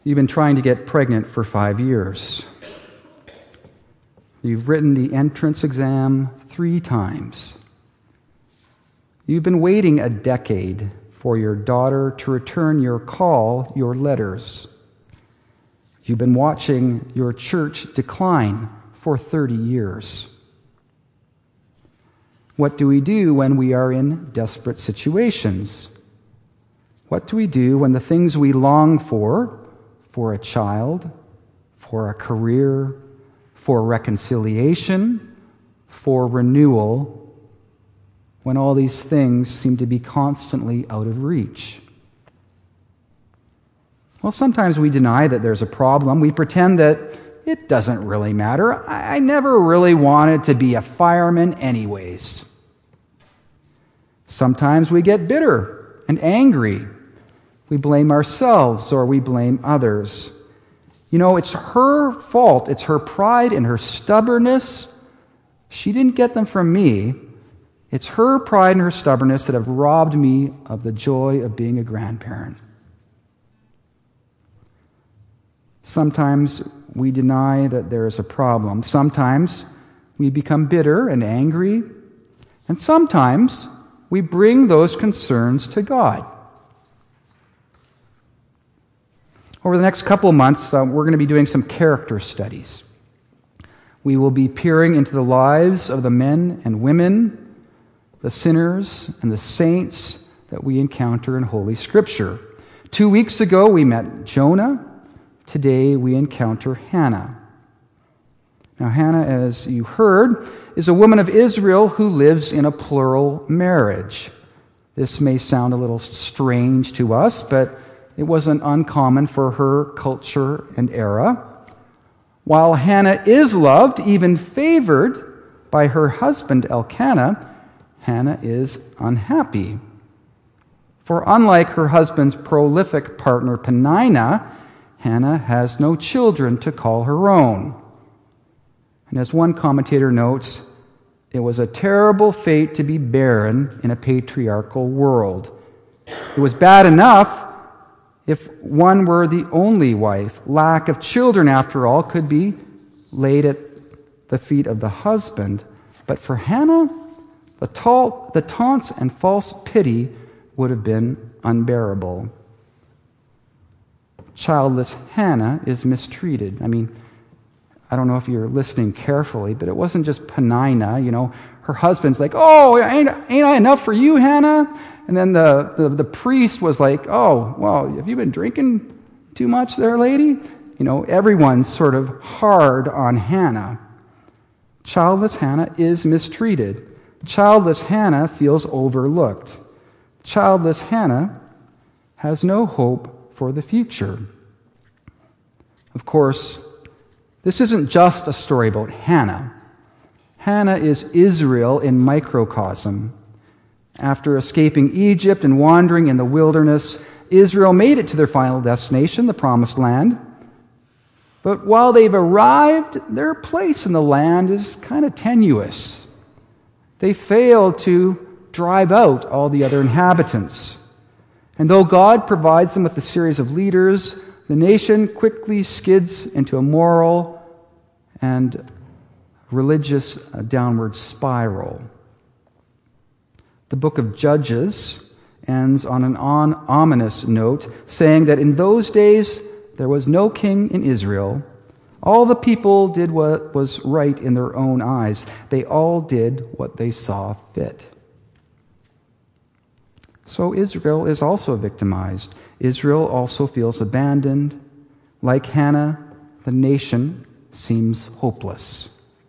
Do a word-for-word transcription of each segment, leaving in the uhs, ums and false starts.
You've been trying to get pregnant for five years. You've written the entrance exam three times. You've been waiting a decade for your daughter to return your call, your letters. You've been watching your church decline for thirty years. What do we do when we are in desperate situations? What do we do when the things we long for, for a child, for a career, for reconciliation, for renewal, when all these things seem to be constantly out of reach? Well, sometimes we deny that there's a problem. We pretend that it doesn't really matter. I never really wanted to be a fireman anyways. Sometimes we get bitter and angry. We blame ourselves or we blame others. You know, it's her fault. It's her pride and her stubbornness. She didn't get them from me. It's her pride and her stubbornness that have robbed me of the joy of being a grandparent. Sometimes we deny that there is a problem. Sometimes we become bitter and angry. And sometimes we bring those concerns to God. Over the next couple of months, uh, we're going to be doing some character studies. We will be peering into the lives of the men and women, the sinners and the saints that we encounter in Holy Scripture. Two weeks ago, we met Jonah. Today, we encounter Hannah. Now, Hannah, as you heard, is a woman of Israel who lives in a plural marriage. This may sound a little strange to us, but it wasn't uncommon for her culture and era. While Hannah is loved, even favored by her husband Elkanah, Hannah is unhappy. For unlike her husband's prolific partner Peninnah, Hannah has no children to call her own. And as one commentator notes, it was a terrible fate to be barren in a patriarchal world. It was bad enough if one were the only wife. Lack of children, after all, could be laid at the feet of the husband. But for Hannah, the, ta- the taunts and false pity would have been unbearable. Childless Hannah is mistreated. I mean, I don't know if you're listening carefully, but it wasn't just Peninnah. You know, her husband's like, "Oh, ain't, ain't I enough for you, Hannah?" And then the, the, the priest was like, "Oh, well, have you been drinking too much there, lady?" You know, everyone's sort of hard on Hannah. Childless Hannah is mistreated. Childless Hannah feels overlooked. Childless Hannah has no hope for the future. Of course, this isn't just a story about Hannah. Hannah is Israel in microcosm. After escaping Egypt and wandering in the wilderness, Israel made it to their final destination, the Promised Land. But while they've arrived, their place in the land is kind of tenuous. They failed to drive out all the other inhabitants. And though God provides them with a series of leaders, the nation quickly skids into a moral and religious downward spiral. The book of Judges ends on an on, ominous note, saying that in those days there was no king in Israel. All the people did what was right in their own eyes. They all did what they saw fit. So Israel is also victimized. Israel also feels abandoned. Like Hannah, the nation seems hopeless.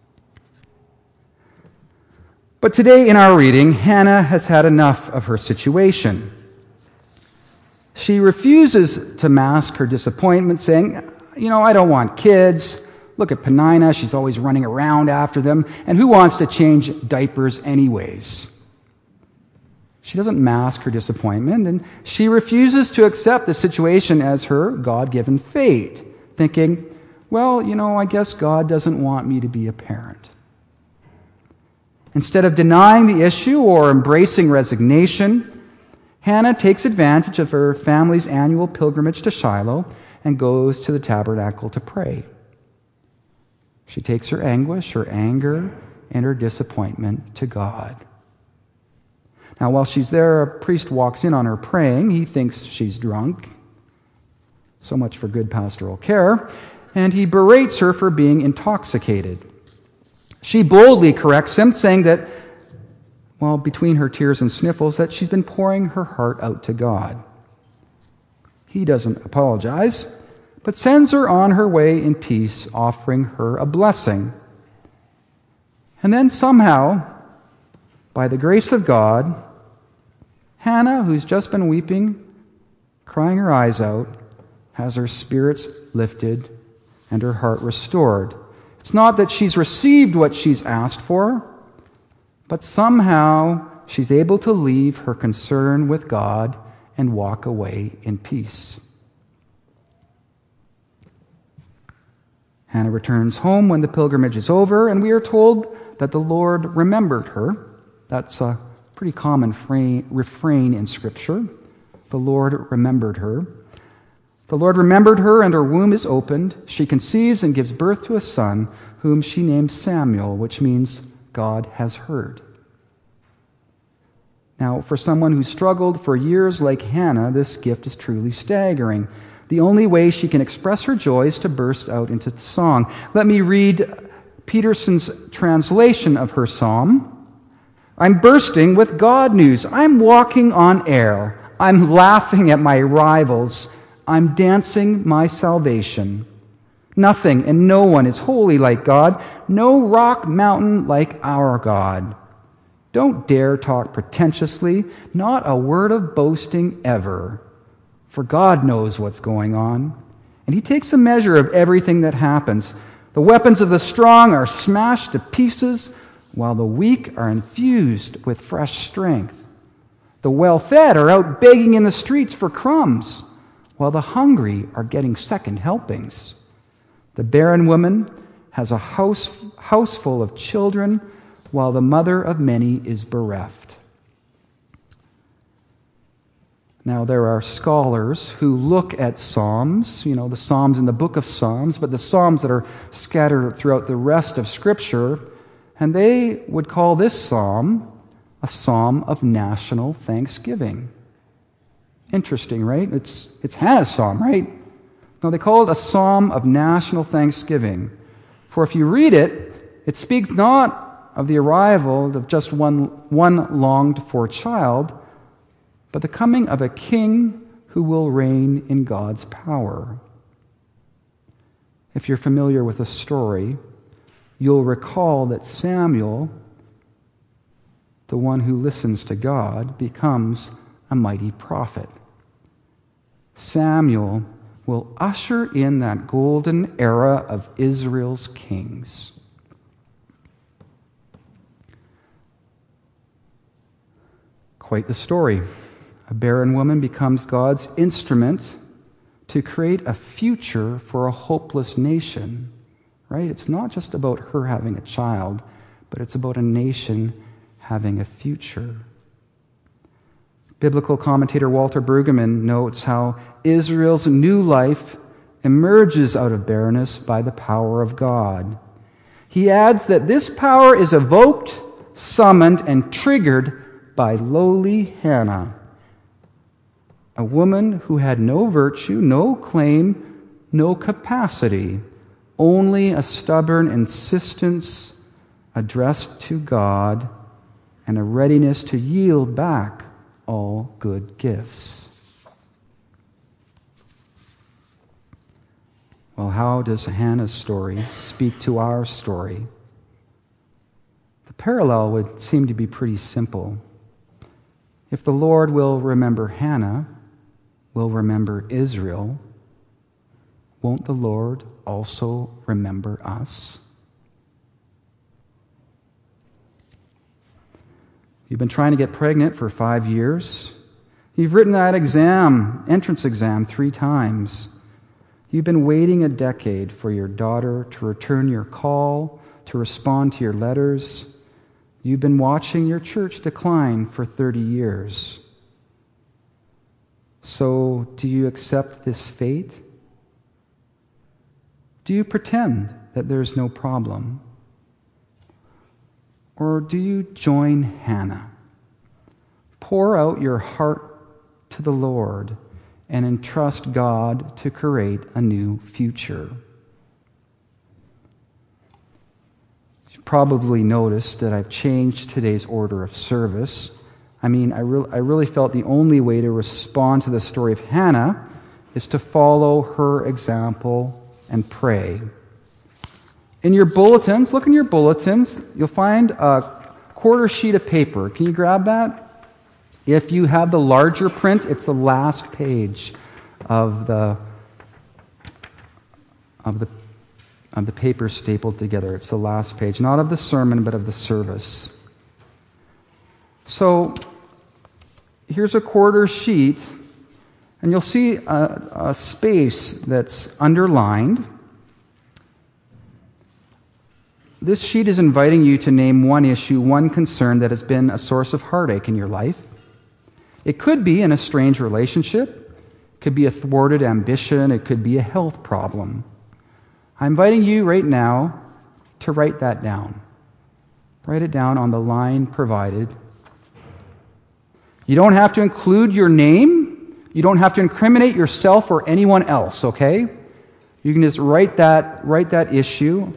But today in our reading, Hannah has had enough of her situation. She refuses to mask her disappointment, saying, "You know, I don't want kids. Look at Peninnah, she's always running around after them. And who wants to change diapers anyways?" She doesn't mask her disappointment, and she refuses to accept the situation as her God-given fate, thinking, well, you know, I guess God doesn't want me to be a parent. Instead of denying the issue or embracing resignation, Hannah takes advantage of her family's annual pilgrimage to Shiloh and goes to the tabernacle to pray. She takes her anguish, her anger, and her disappointment to God. Now, while she's there, a priest walks in on her praying. He thinks she's drunk. So much for good pastoral care. And he berates her for being intoxicated. She boldly corrects him, saying that, well, between her tears and sniffles, that she's been pouring her heart out to God. He doesn't apologize, but sends her on her way in peace, offering her a blessing. And then somehow, by the grace of God, Hannah, who's just been weeping, crying her eyes out, has her spirits lifted and her heart restored. It's not that she's received what she's asked for, but somehow she's able to leave her concern with God and walk away in peace. Hannah returns home when the pilgrimage is over, and we are told that the Lord remembered her. That's a pretty common fra- refrain in Scripture. The Lord remembered her. The Lord remembered her, and her womb is opened. She conceives and gives birth to a son, whom she named Samuel, which means God has heard. Now, for someone who struggled for years like Hannah, this gift is truly staggering. The only way she can express her joy is to burst out into song. Let me read Peterson's translation of her psalm. I'm bursting with God news. I'm walking on air. I'm laughing at my rivals. I'm dancing my salvation. Nothing and no one is holy like God. No rock mountain like our God. Don't dare talk pretentiously. Not a word of boasting ever. For God knows what's going on. And He takes a measure of everything that happens. The weapons of the strong are smashed to pieces, while the weak are infused with fresh strength. The well-fed are out begging in the streets for crumbs, while the hungry are getting second helpings. The barren woman has a house, house full of children, while the mother of many is bereft. Now, there are scholars who look at Psalms, you know, the Psalms in the book of Psalms, but the Psalms that are scattered throughout the rest of Scripture, and they would call this psalm a psalm of national thanksgiving. Interesting, right? It's it's Hannah's psalm, right? No, they call it a psalm of national thanksgiving. For if you read it, it speaks not of the arrival of just one, one longed-for child, but the coming of a king who will reign in God's power. If you're familiar with the story, you'll recall that Samuel, the one who listens to God, becomes a mighty prophet. Samuel will usher in that golden era of Israel's kings. Quite the story. A barren woman becomes God's instrument to create a future for a hopeless nation. Right? It's not just about her having a child, but it's about a nation having a future. Biblical commentator Walter Brueggemann notes how Israel's new life emerges out of barrenness by the power of God. He adds that this power is evoked, summoned, and triggered by lowly Hannah, a woman who had no virtue, no claim, no capacity, only a stubborn insistence addressed to God and a readiness to yield back all good gifts. Well, how does Hannah's story speak to our story? The parallel would seem to be pretty simple. If the Lord will remember Hannah, will remember Israel, won't the Lord also remember us? You've been trying to get pregnant for five years. You've written that exam, entrance exam, three times. You've been waiting a decade for your daughter to return your call, to respond to your letters. You've been watching your church decline for thirty years. So, do you accept this fate? Do you pretend that there's no problem? Or do you join Hannah? Pour out your heart to the Lord and entrust God to create a new future. You've probably noticed that I've changed today's order of service. I mean, I, re- I really felt the only way to respond to the story of Hannah is to follow her example and pray. In your bulletins, look in your bulletins, you'll find a quarter sheet of paper. Can you grab that? If you have the larger print, it's the last page of the of the of the paper stapled together. It's the last page, not of the sermon, but of the service. So here's a quarter sheet, and you'll see a, a space that's underlined. This sheet is inviting you to name one issue, one concern that has been a source of heartache in your life. It could be an estranged relationship. It could be a thwarted ambition. It could be a health problem. I'm inviting you right now to write that down. Write it down on the line provided. You don't have to include your name. You don't have to incriminate yourself or anyone else, okay? You can just write that, write that issue.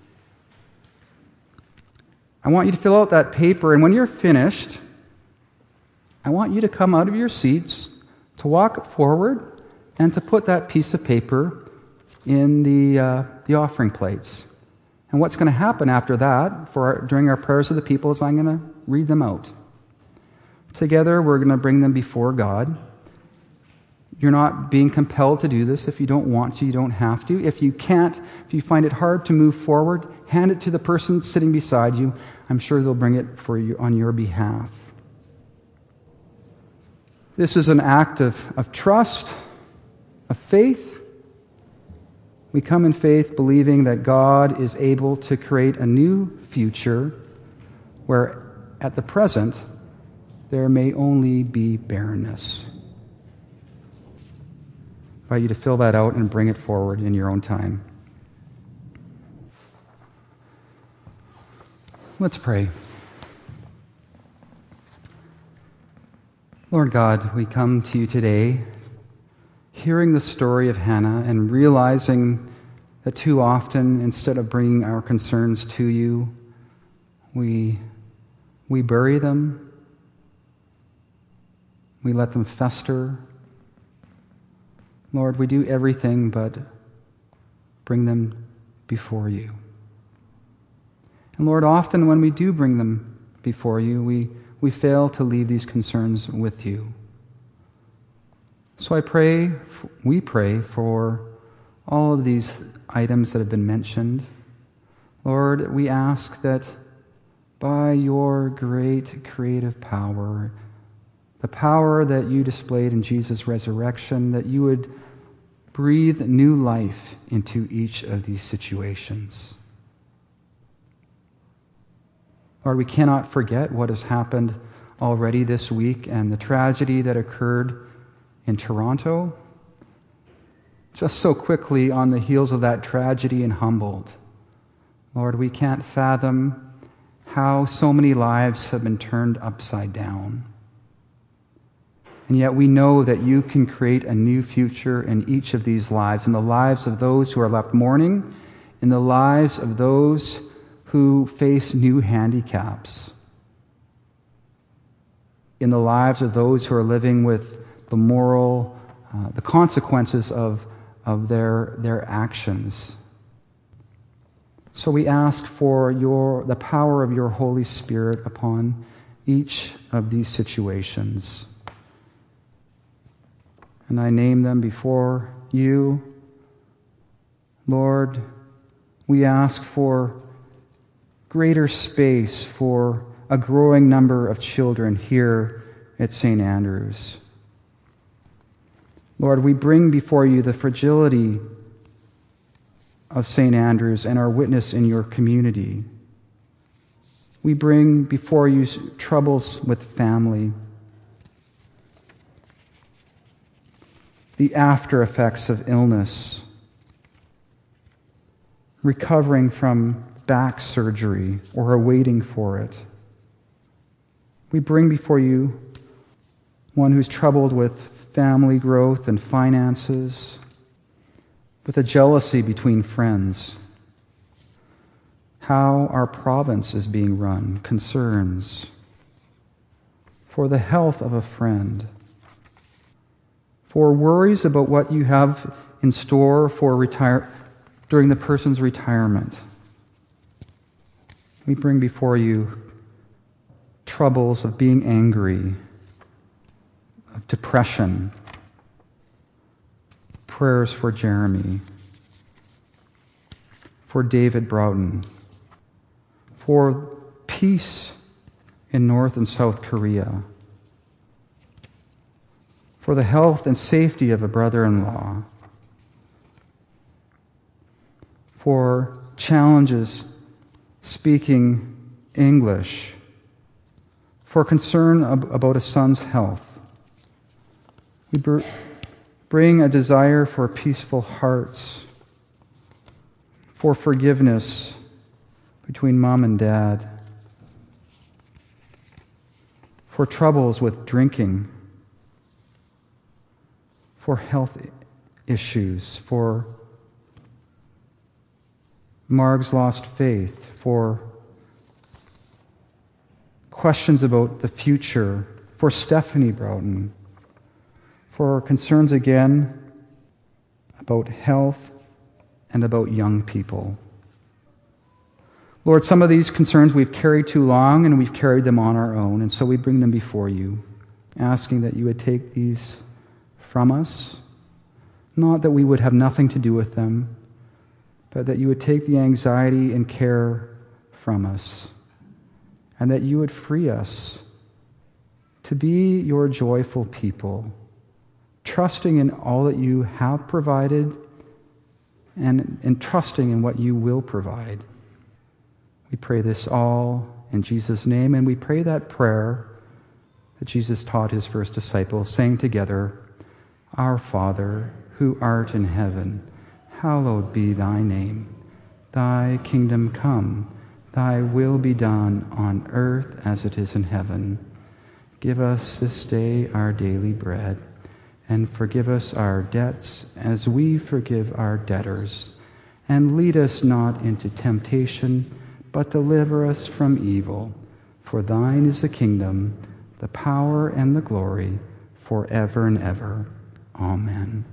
I want you to fill out that paper, and when you're finished, I want you to come out of your seats, to walk forward, and to put that piece of paper in the uh, the offering plates. And what's going to happen after that, for our, during our prayers of the people, is I'm going to read them out. Together, we're going to bring them before God. You're not being compelled to do this. If you don't want to, you don't have to. If you can't, if you find it hard to move forward, hand it to the person sitting beside you. I'm sure they'll bring it for you on your behalf. This is an act of, of trust, of faith. We come in faith believing that God is able to create a new future where at the present there may only be barrenness. I invite you to fill that out and bring it forward in your own time. Let's pray. Lord God, we come to you today hearing the story of Hannah and realizing that too often, instead of bringing our concerns to you, we, we bury them, we let them fester. Lord, we do everything but bring them before you. And Lord, often when we do bring them before you, we We fail to leave these concerns with you. So I pray, we pray for all of these items that have been mentioned. Lord, we ask that by your great creative power, the power that you displayed in Jesus' resurrection, that you would breathe new life into each of these situations. Lord, we cannot forget what has happened already this week and the tragedy that occurred in Toronto. Just so quickly on the heels of that tragedy in Humboldt. Lord, we can't fathom how so many lives have been turned upside down. And yet we know that you can create a new future in each of these lives, in the lives of those who are left mourning, in the lives of those who face new handicaps, in the lives of those who are living with the moral, uh, the consequences of, of their, their actions. So we ask for your, the power of your Holy Spirit upon each of these situations. And I name them before you. Lord, we ask for greater space for a growing number of children here at Saint Andrews. Lord, we bring before you the fragility of Saint Andrews and our witness in your community. We bring before you troubles with family, the after effects of illness, recovering from back surgery or are waiting for it. We bring before you one who's troubled with family growth and finances, with a jealousy between friends, how our province is being run, concerns, for the health of a friend, for worries about what you have in store for retire during the person's retirement. We bring before you troubles of being angry, of depression, prayers for Jeremy, for David Broughton, for peace in North and South Korea, for the health and safety of a brother-in-law, for challenges speaking English, for concern ab- about a son's health. We br- bring a desire for peaceful hearts, for forgiveness between mom and dad, for troubles with drinking, for health issues, for Marg's lost faith, for questions about the future, for Stephanie Broughton, for concerns again about health and about young people. Lord, some of these concerns we've carried too long and we've carried them on our own, and so we bring them before you, asking that you would take these from us, not that we would have nothing to do with them, but that you would take the anxiety and care from us, and that you would free us to be your joyful people, trusting in all that you have provided and, and trusting in what you will provide. We pray this all in Jesus' name, and we pray that prayer that Jesus taught his first disciples, saying together, Our Father, who art in heaven, hallowed be thy name. Thy kingdom come, thy will be done on earth as it is in heaven. Give us this day our daily bread, and forgive us our debts as we forgive our debtors. And lead us not into temptation, but deliver us from evil. For thine is the kingdom, the power, and the glory, forever and ever. Amen.